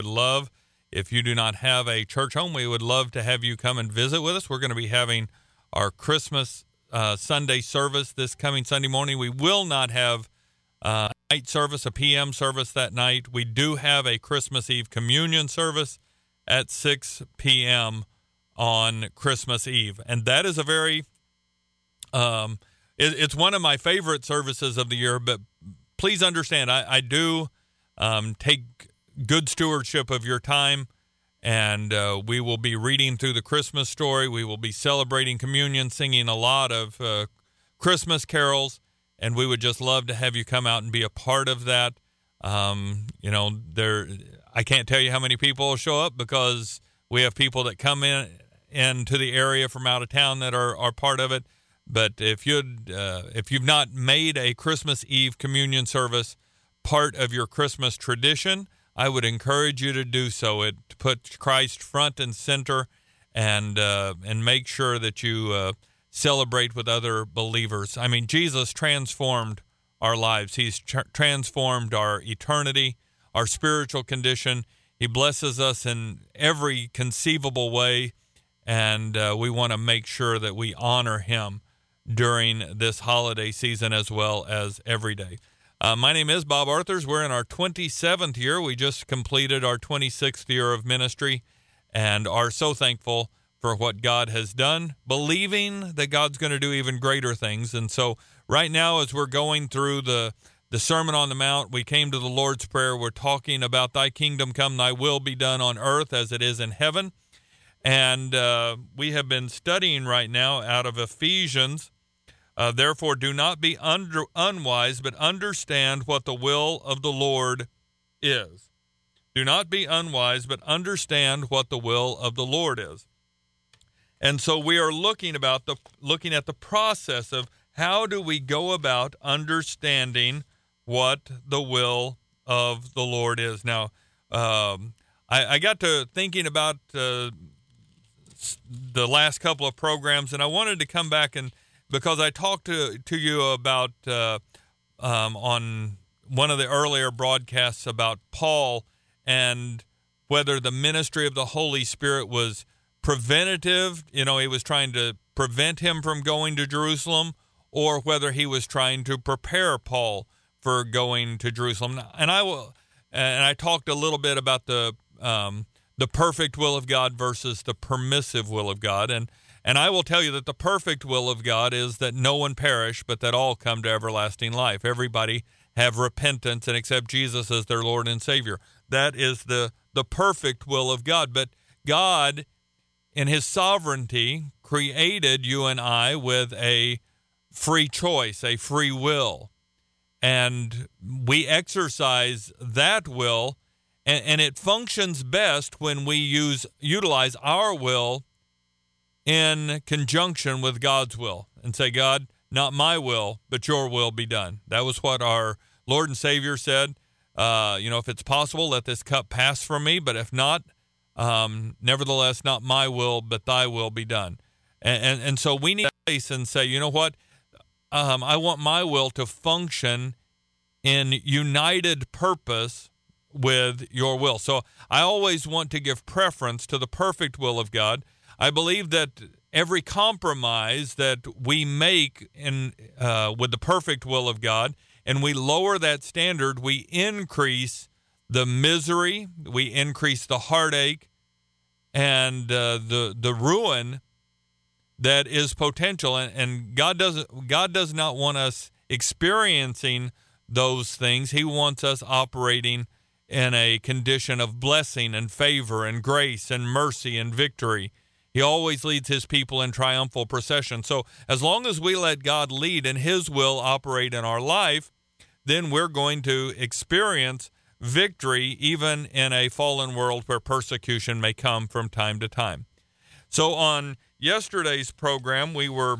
would love, if you do not have a church home, we would love to have you come and visit with us. We're going to be having our Christmas Sunday service this coming Sunday morning. We will not have a night service, a PM service that night. We do have a Christmas Eve communion service at 6 p.m. on Christmas Eve. And that is a very, it's one of my favorite services of the year, but please understand, I do take good stewardship of your time, and we will be reading through the Christmas story. We will be celebrating communion, singing a lot of Christmas carols, and we would just love to have you come out and be a part of that. I can't tell you how many people will show up because we have people that come into the area from out of town that are part of it. But if you've not made a Christmas Eve communion service part of your Christmas tradition, I would encourage you to do so. It puts Christ front and center, and make sure that you celebrate with other believers. I mean, Jesus transformed our lives. He's transformed our eternity, our spiritual condition. He blesses us in every conceivable way, and we want to make sure that we honor him during this holiday season as well as every day. My name is Bob Arthurs. We're in our 27th year. We just completed our 26th year of ministry and are so thankful for what God has done, believing that God's going to do even greater things. And so right now, as we're going through the Sermon on the Mount, we came to the Lord's Prayer. We're talking about thy kingdom come, thy will be done on earth as it is in heaven. And we have been studying right now out of Ephesians. Therefore, do not be unwise, but understand what the will of the Lord is. Do not be unwise, but understand what the will of the Lord is. And so we are looking at the process of how do we go about understanding what the will of the Lord is. Now, I got to thinking about the last couple of programs, and I wanted to come back because I talked to you about on one of the earlier broadcasts about Paul and whether the ministry of the Holy Spirit was preventative, he was trying to prevent him from going to Jerusalem, or whether he was trying to prepare Paul for going to Jerusalem. And I talked a little bit about the perfect will of God versus the permissive will of God. And I will tell you that the perfect will of God is that no one perish, but that all come to everlasting life. Everybody have repentance and accept Jesus as their Lord and Savior. That is the perfect will of God. But God, in his sovereignty, created you and I with a free choice, a free will. And we exercise that will, and it functions best when we utilize our will in conjunction with God's will and say, God, not my will, but your will be done. That was what our Lord and Savior said. If it's possible, let this cup pass from me, but if not, nevertheless, not my will, but thy will be done. And so we need to face and say, you know what? I want my will to function in united purpose with your will. So I always want to give preference to the perfect will of God. I believe that every compromise that we make with the perfect will of God, and we lower that standard, we increase the misery, we increase the heartache, and the ruin that is potential. And God does not want us experiencing those things. He wants us operating in a condition of blessing and favor and grace and mercy and victory. He always leads his people in triumphal procession. So as long as we let God lead and his will operate in our life, then we're going to experience victory even in a fallen world where persecution may come from time to time. So on yesterday's program, we were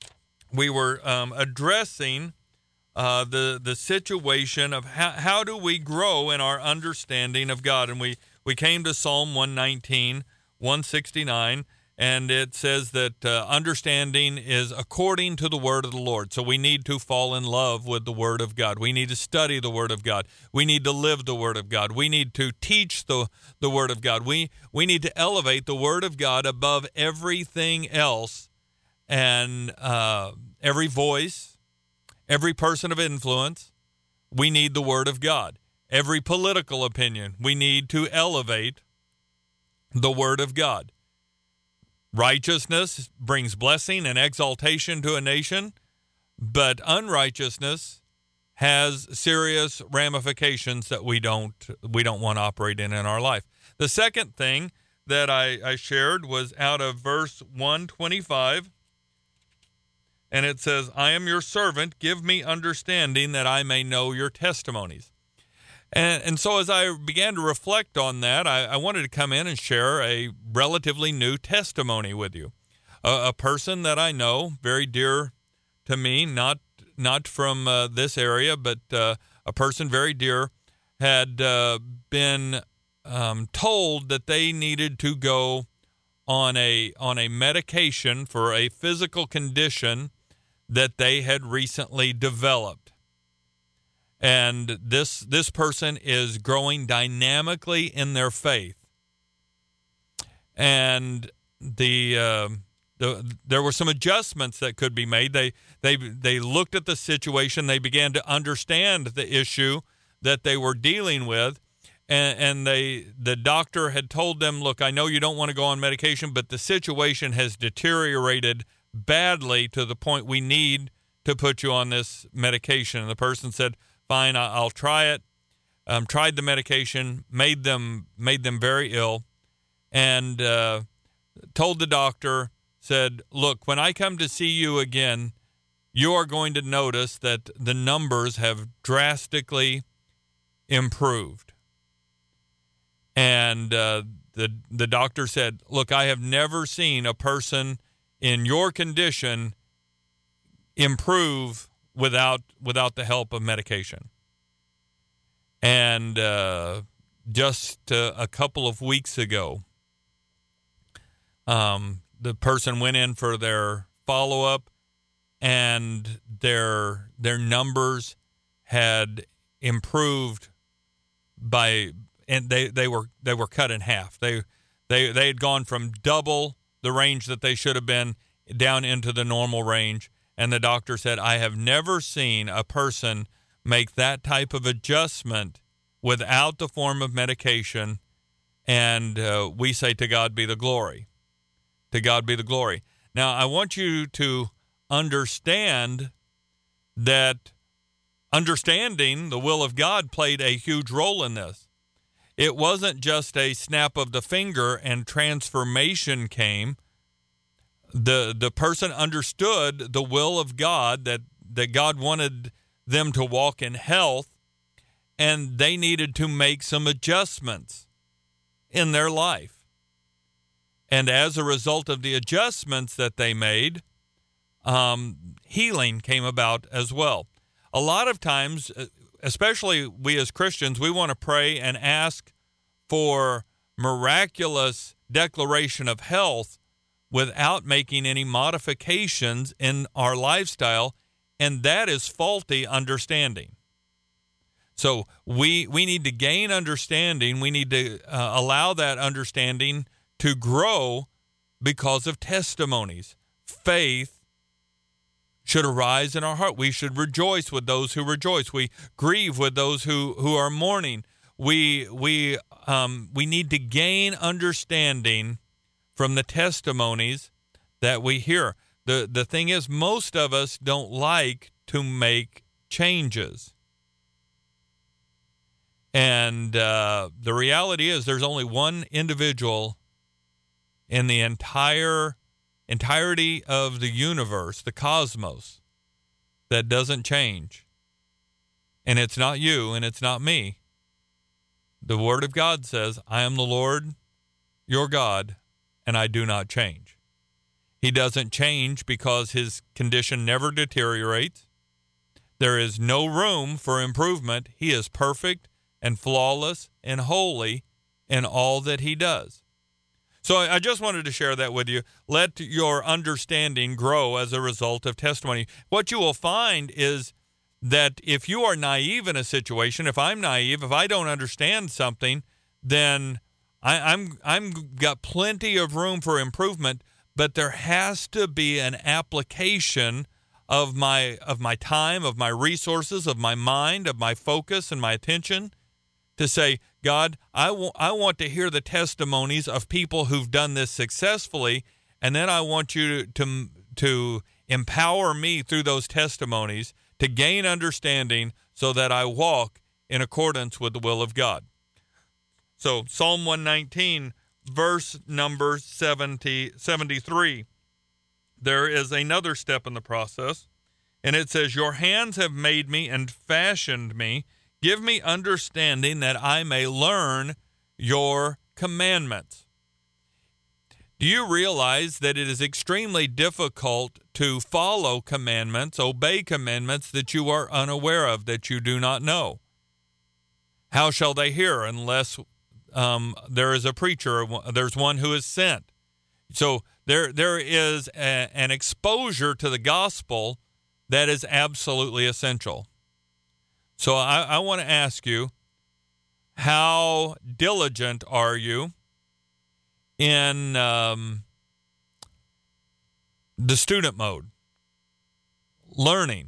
addressing the situation of how do we grow in our understanding of God. And we came to Psalm 119, 169, and it says that understanding is according to the word of the Lord. So we need to fall in love with the word of God. We need to study the word of God. We need to live the word of God. We need to teach the word of God. We need to elevate the word of God above everything else, and every voice, every person of influence. We need the word of God. Every political opinion, we need to elevate the word of God. Righteousness brings blessing and exaltation to a nation, but unrighteousness has serious ramifications that we don't want to operate in our life. The second thing that I shared was out of verse 125, and it says, I am your servant, give me understanding that I may know your testimonies. And so as I began to reflect on that, I wanted to come in and share a relatively new testimony with you. A person that I know, very dear to me, not from this area, but a person very dear, had been told that they needed to go on a medication for a physical condition that they had recently developed. And this person is growing dynamically in their faith. And there were some adjustments that could be made. They looked at the situation. They began to understand the issue that they were dealing with. And the doctor had told them, look, I know you don't want to go on medication, but the situation has deteriorated badly to the point we need to put you on this medication. And the person said, fine, I'll try it. Tried the medication, made them very ill, and told the doctor, said, look, when I come to see you again, you are going to notice that the numbers have drastically improved. And the doctor said, look, I have never seen a person in your condition improve without the help of medication. And just a couple of weeks ago, the person went in for their follow-up, and their numbers had improved and they were cut in half. They had gone from double the range that they should have been down into the normal range. And the doctor said, I have never seen a person make that type of adjustment without the form of medication. And we say, to God be the glory. To God be the glory. Now, I want you to understand that understanding the will of God played a huge role in this. It wasn't just a snap of the finger and transformation came. The person understood the will of God, that God wanted them to walk in health, and they needed to make some adjustments in their life. And as a result of the adjustments that they made, healing came about as well. A lot of times, especially we as Christians, we want to pray and ask for miraculous declaration of health without making any modifications in our lifestyle, and that is faulty understanding. So we need to gain understanding. We need to allow that understanding to grow because of testimonies. Faith should arise in our heart. We should rejoice with those who rejoice. We grieve with those who are mourning. We need to gain understanding from the testimonies that we hear. The thing is, most of us don't like to make changes. And the reality is there's only one individual in the entirety of the universe, the cosmos, that doesn't change. And it's not you, and it's not me. The Word of God says, I am the Lord, your God, and I do not change. He doesn't change because his condition never deteriorates. There is no room for improvement. He is perfect and flawless and holy in all that he does. So I just wanted to share that with you. Let your understanding grow as a result of testimony. What you will find is that if you are naive in a situation, if I'm naive, if I don't understand something, then I'm got plenty of room for improvement, but there has to be an application of my time, of my resources, of my mind, of my focus and my attention to say, God, I want to hear the testimonies of people who've done this successfully, and then I want you to empower me through those testimonies to gain understanding so that I walk in accordance with the will of God. So Psalm 119, verse number 73, there is another step in the process, and it says, your hands have made me and fashioned me. Give me understanding that I may learn your commandments. Do you realize that it is extremely difficult to follow commandments, obey commandments that you are unaware of, that you do not know? How shall they hear unless there is a preacher, there's one who is sent? So there is an exposure to the gospel that is absolutely essential. So I want to ask you, how diligent are you in the student mode, learning?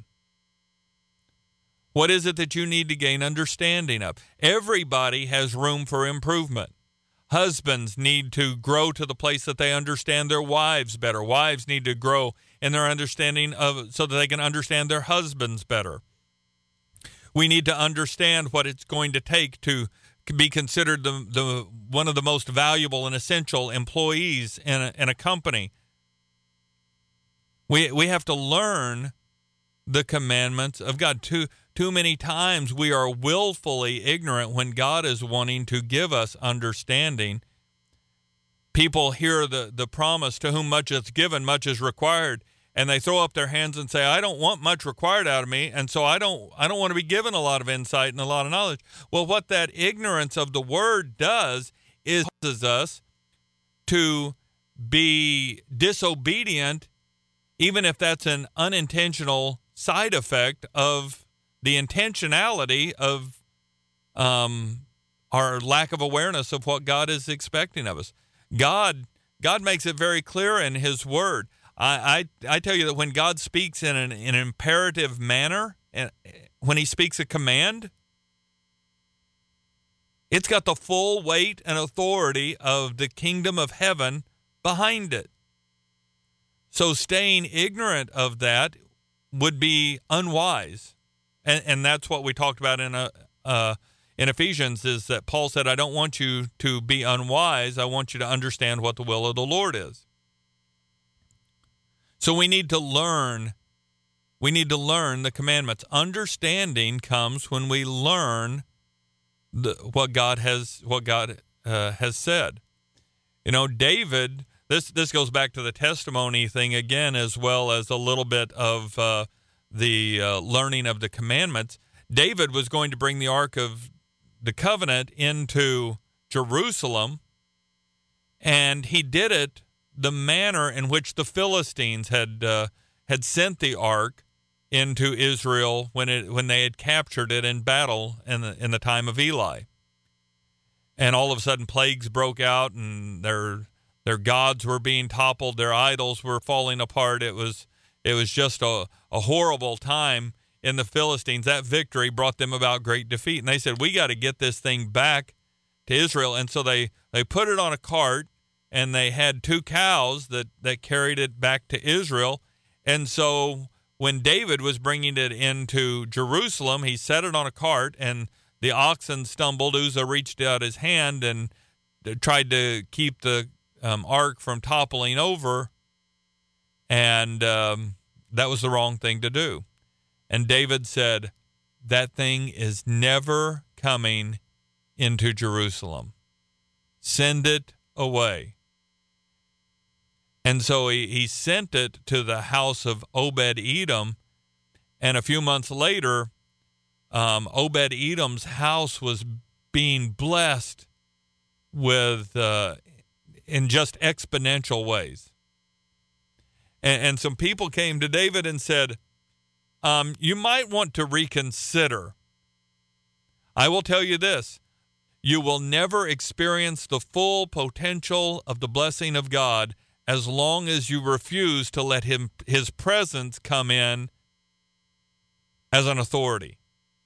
What is it that you need to gain understanding of? Everybody has room for improvement. Husbands need to grow to the place that they understand their wives better. Wives need to grow in their understanding of, so that they can understand their husbands better. We need to understand what it's going to take to be considered the one of the most valuable and essential employees in a company. We have to learn the commandments of God. Too many times we are willfully ignorant when God is wanting to give us understanding. People hear the promise, to whom much is given, much is required, and they throw up their hands and say, I don't want much required out of me, and so I don't want to be given a lot of insight and a lot of knowledge. Well, what that ignorance of the word does is causes us to be disobedient, even if that's an unintentional side effect of the intentionality of our lack of awareness of what God is expecting of us. God makes it very clear in his word. I tell you that when God speaks in an imperative manner, and when he speaks a command, it's got the full weight and authority of the kingdom of heaven behind it. So staying ignorant of that would be unwise. And that's what we talked about in Ephesians, is that Paul said, I don't want you to be unwise. I want you to understand what the will of the Lord is. So we need to learn. We need to learn the commandments. Understanding comes when we learn what God has said. You know, David. This goes back to the testimony thing again, as well as a little bit of the learning of the commandments. David was going to bring the Ark of the Covenant into Jerusalem, and he did it the manner in which the Philistines had sent the Ark into Israel when they had captured it in battle in the time of Eli. And all of a sudden plagues broke out, and their gods were being toppled, their idols were falling apart. It was just a horrible time in the Philistines. That victory brought them about great defeat. And they said, we got to get this thing back to Israel. And so they put it on a cart, and they had 2 cows that carried it back to Israel. And so when David was bringing it into Jerusalem, he set it on a cart, and the oxen stumbled. Uzzah reached out his hand and tried to keep the ark from toppling over, and that was the wrong thing to do. And David said, that thing is never coming into Jerusalem. Send it away. And so he sent it to the house of Obed-Edom, and a few months later, Obed-Edom's house was being blessed with in just exponential ways. And some people came to David and said, you might want to reconsider. I will tell you this. You will never experience the full potential of the blessing of God as long as you refuse to let his presence come in as an authority.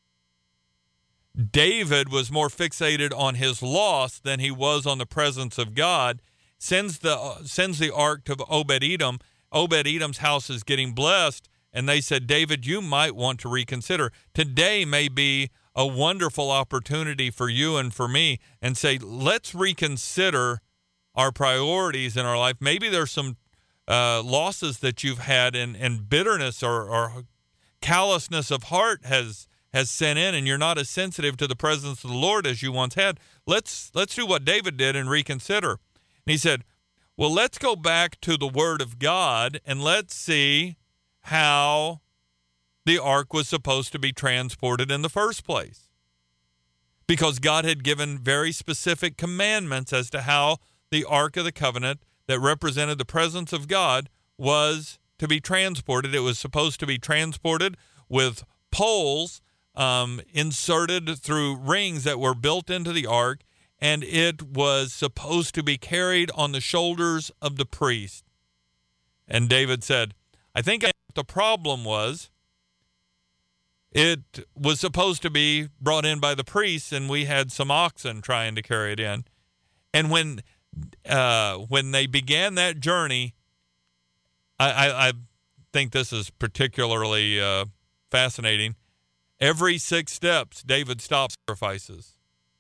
David was more fixated on his loss than he was on the presence of God. Sends the ark to Obed-Edom. Obed-Edom's house is getting blessed, and they said, David, you might want to reconsider. Today may be a wonderful opportunity for you and for me, and say, let's reconsider our priorities in our life. Maybe there's some losses that you've had, and bitterness or callousness of heart has sent in, and you're not as sensitive to the presence of the Lord as you once had. Let's do what David did and reconsider. And he said, well, let's go back to the Word of God, and let's see how the ark was supposed to be transported in the first place. Because God had given very specific commandments as to how the Ark of the Covenant that represented the presence of God was to be transported. It was supposed to be transported with poles inserted through rings that were built into the ark, and it was supposed to be carried on the shoulders of the priest. And David said, I think the problem was it was supposed to be brought in by the priests, and we had some oxen trying to carry it in. And when they began that journey, I think this is particularly fascinating. Every 6 steps, David stopped sacrifices.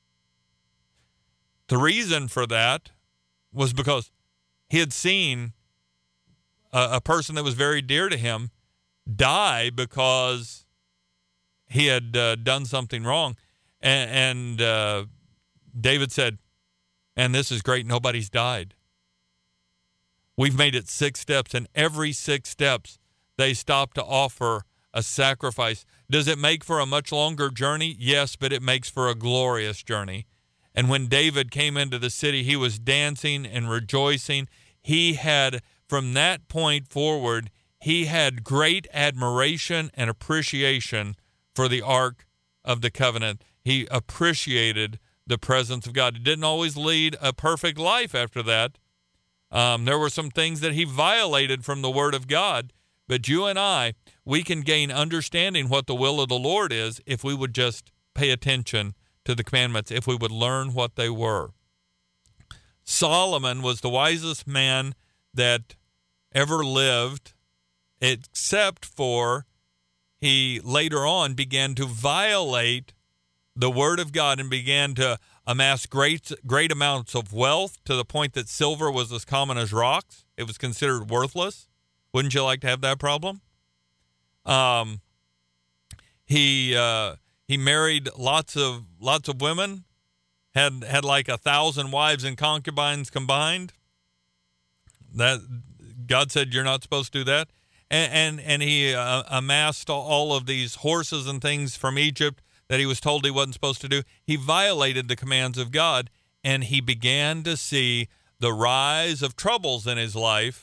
The reason for that was because he had seen a person that was very dear to him die because he had done something wrong. And David said, and this is great, nobody's died. We've made it 6 steps, and every 6 steps they stopped to offer a sacrifice. Does it make for a much longer journey? Yes, but it makes for a glorious journey. And when David came into the city, he was dancing and rejoicing. He had, from that point forward, he had great admiration and appreciation for the Ark of the Covenant. He appreciated the presence of God. He didn't always lead a perfect life after that. There were some things that he violated from the Word of God. But you and I, we can gain understanding what the will of the Lord is if we would just pay attention to the commandments, if we would learn what they were. Solomon was the wisest man that ever lived, except for he later on began to violate the Word of God and began to amass great amounts of wealth to the point that silver was as common as rocks. It was considered worthless. Wouldn't you like to have that problem? He married lots of women, had like 1,000 wives and concubines combined. That God said you're not supposed to do that, and he amassed all of these horses and things from Egypt that he was told he wasn't supposed to do. He violated the commands of God, and he began to see the rise of troubles in his life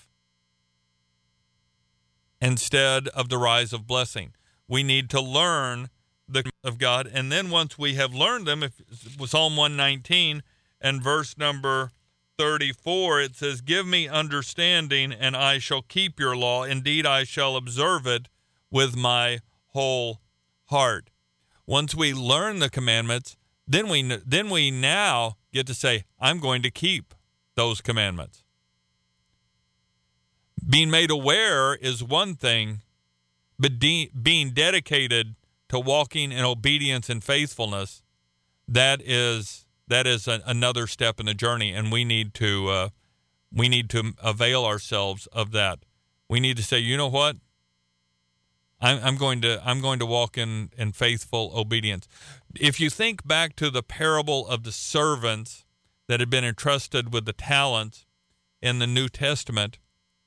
instead of the rise of blessing. We need to learn the commands of God, and then once we have learned them, if Psalm 119 and verse number 34, it says, give me understanding, and I shall keep your law. Indeed, I shall observe it with my whole heart. Once we learn the commandments, then we now get to say, I'm going to keep those commandments. Being made aware is one thing, but being dedicated to walking in obedience and faithfulness, that is another step in the journey, and we need to avail ourselves of that. We need to say, you know what? I'm going to walk in faithful obedience. If you think back to the parable of the servants that had been entrusted with the talents in the New Testament,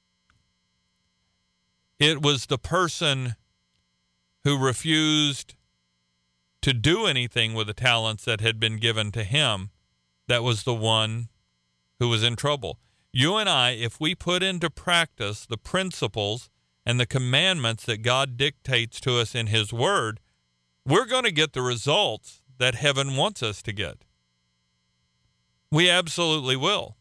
it was the person who refused to do anything with the talents that had been given to him that was the one who was in trouble. You and I, if we put into practice the principles and the commandments that God dictates to us in His Word, we're going to get the results that heaven wants us to get. We absolutely will.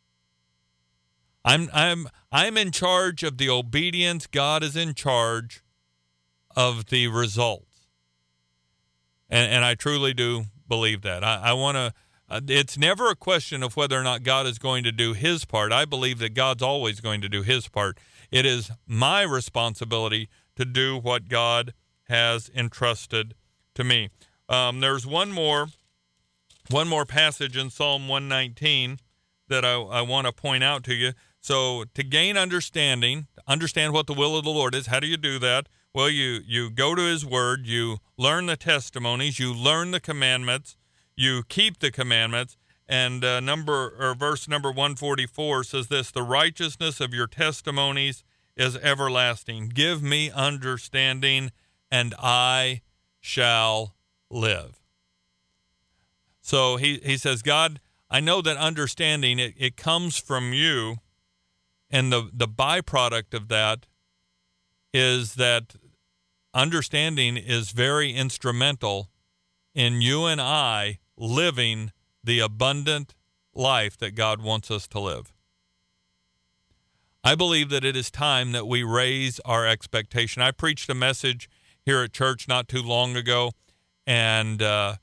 I'm in charge of the obedience. God is in charge of the results. And I truly do believe that. I want to, it's never a question of whether or not God is going to do His part. I believe that God's always going to do His part. It is my responsibility to do what God has entrusted to me. There's one more passage in Psalm 119 that I want to point out to you. So to gain understanding, understand what the will of the Lord is, how do you do that? Well, you go to His Word, you learn the testimonies, you learn the commandments, you keep the commandments, and verse number 144 says this: the righteousness of your testimonies is everlasting. Give me understanding, and I shall live. So he says, God, I know that understanding, it comes from you, and the byproduct of that is that understanding is very instrumental in you and I living the abundant life that God wants us to live. I believe that it is time that we raise our expectation. I preached a message here at church not too long ago, and I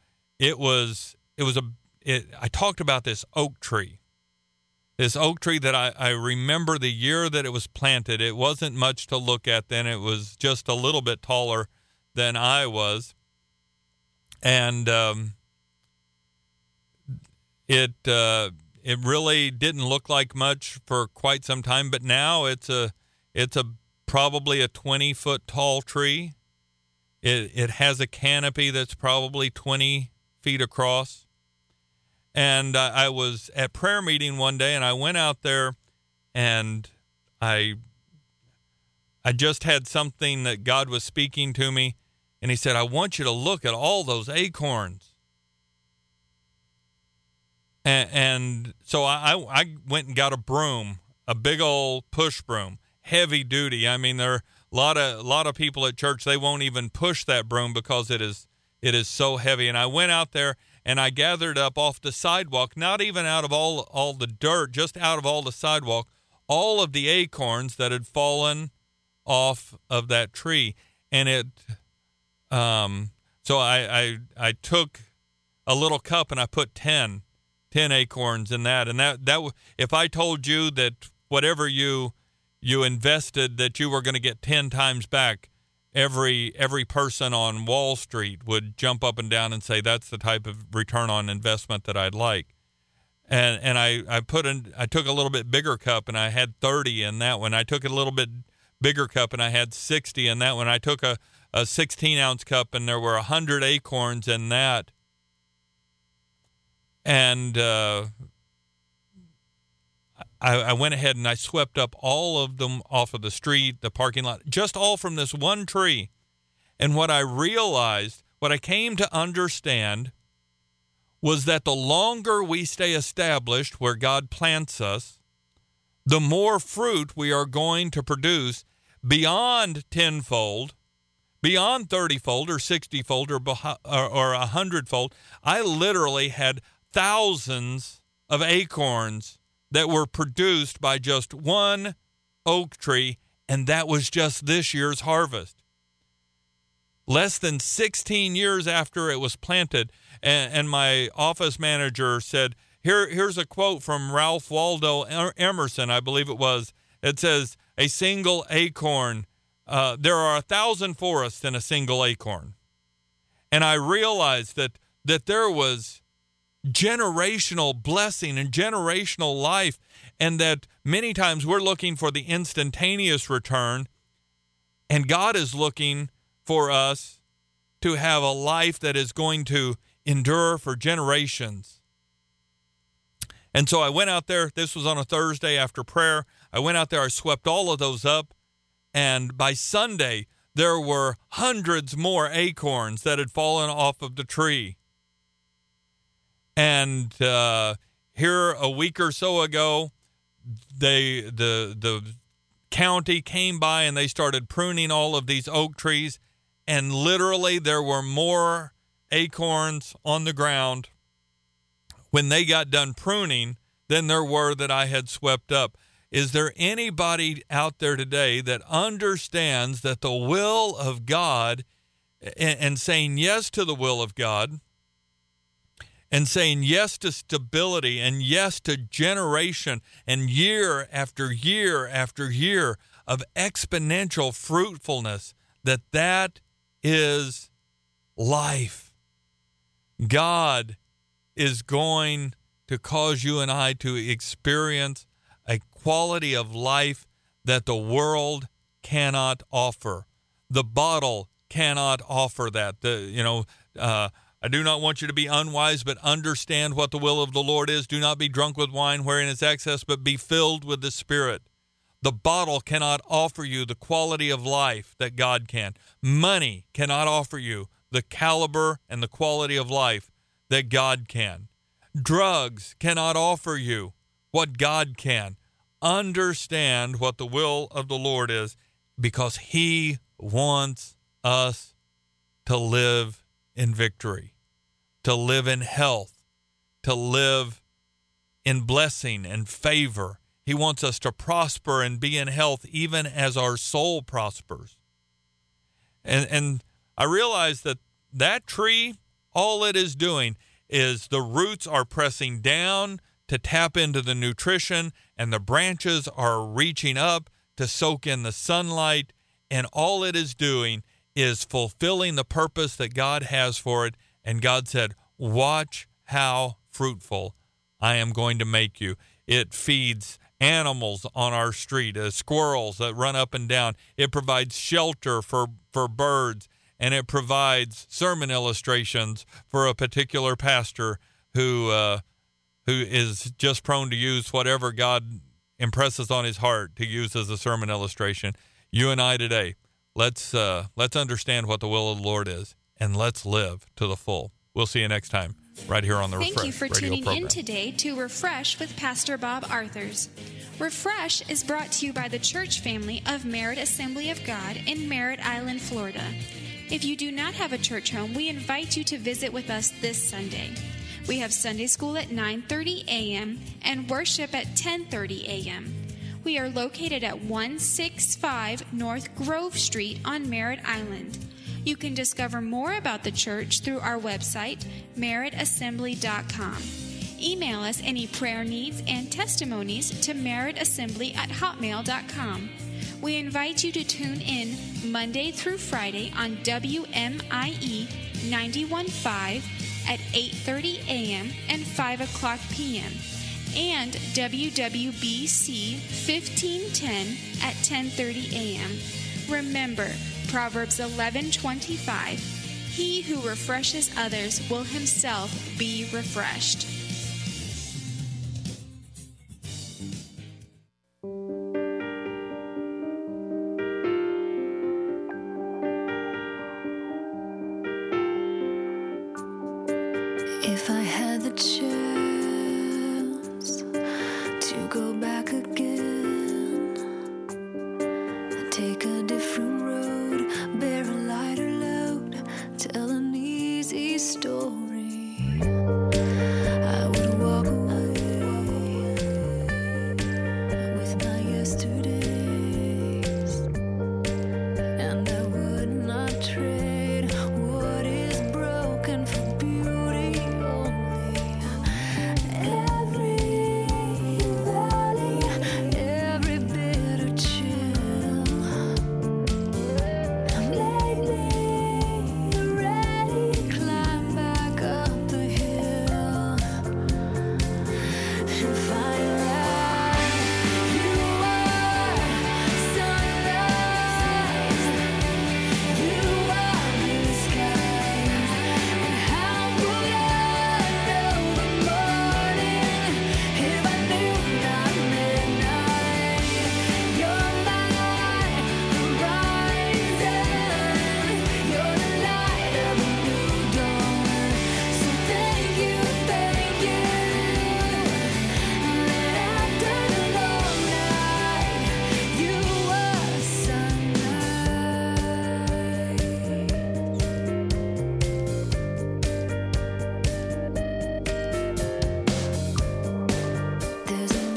talked about this oak tree. This oak tree that I remember the year that it was planted. It wasn't much to look at then. It was just a little bit taller than I was. And it really didn't look like much for quite some time, but now it's probably a 20-foot tall tree. It has a canopy that's probably 20 feet across. And I was at prayer meeting one day, and I went out there, and I just had something that God was speaking to me, and He said, I want you to look at all those acorns. And so I went and got a broom, a big old push broom, heavy duty. I mean, there are a lot of people at church, they won't even push that broom because it is so heavy. And I went out there, and I gathered up off the sidewalk, not even out of all the dirt, just out of all the sidewalk, all of the acorns that had fallen off of that tree. And so I took a little cup and I put 10 acorns in that. And that if I told you that whatever you invested, that you were going to get 10 times back, every person on Wall Street would jump up and down and say that's the type of return on investment that I'd like. And I took a little bit bigger cup, and I had 30 in that one. I took a little bit bigger cup, and I had 60 in that one. I took a 16-ounce cup, and there were 100 acorns in that. And I went ahead and I swept up all of them off of the street, the parking lot, just all from this one tree. And what I realized, what I came to understand, was that the longer we stay established where God plants us, the more fruit we are going to produce beyond tenfold, beyond 30-fold or 60-fold or 100-fold. I literally had thousands of acorns that were produced by just one oak tree, and that was just this year's harvest. Less than 16 years after it was planted, and my office manager said, here's a quote from Ralph Waldo Emerson, I believe it was. It says, a single acorn, there are 1,000 forests in a single acorn. And I realized that there was generational blessing and generational life, and that many times we're looking for the instantaneous return, and God is looking for us to have a life that is going to endure for generations. And so I went out there. This was on a Thursday after prayer. I went out there, I swept all of those up, and by Sunday there were hundreds more acorns that had fallen off of the tree. And here a week or so ago, the county came by and they started pruning all of these oak trees, and literally there were more acorns on the ground when they got done pruning than there were that I had swept up. Is there anybody out there today that understands that the will of God and saying yes to the will of God and saying yes to stability and yes to generation and year after year after year of exponential fruitfulness, that is life? God is going to cause you and I to experience a quality of life that the world cannot offer. The bottle cannot offer that. I do not want you to be unwise, but understand what the will of the Lord is. Do not be drunk with wine wherein is excess, but be filled with the Spirit. The bottle cannot offer you the quality of life that God can. Money cannot offer you the caliber and the quality of life that God can. Drugs cannot offer you what God can. Understand what the will of the Lord is, because He wants us to live in victory, to live in health, to live in blessing and favor. He wants us to prosper and be in health even as our soul prospers. And I realize that tree, all it is doing is the roots are pressing down to tap into the nutrition, and the branches are reaching up to soak in the sunlight, and all it is doing is fulfilling the purpose that God has for it. And God said, watch how fruitful I am going to make you. It feeds animals on our street, squirrels that run up and down. It provides shelter for birds, and it provides sermon illustrations for a particular pastor who is just prone to use whatever God impresses on his heart to use as a sermon illustration. You and I today, let's understand what the will of the Lord is, and let's live to the full. We'll see you next time right here on the Refresh Thank you for radio tuning program. in today to Refresh with Pastor Bob Arthurs. Refresh is brought to you by the church family of Merritt Assembly of God in Merritt Island, Florida. If you do not have a church home, we invite you to visit with us this Sunday. We have Sunday school at 9:30 a.m. and worship at 10:30 a.m. We are located at 165 North Grove Street on Merritt Island. You can discover more about the church through our website, merrittassembly.com. Email us any prayer needs and testimonies to merrittassembly@hotmail.com. We invite you to tune in Monday through Friday on WMIE 91.5 at 8:30 a.m. and 5 o'clock p.m. and WWBC 1510 at 10:30 a.m. Remember, Proverbs 11:25, he who refreshes others will himself be refreshed. If I had the chance to go back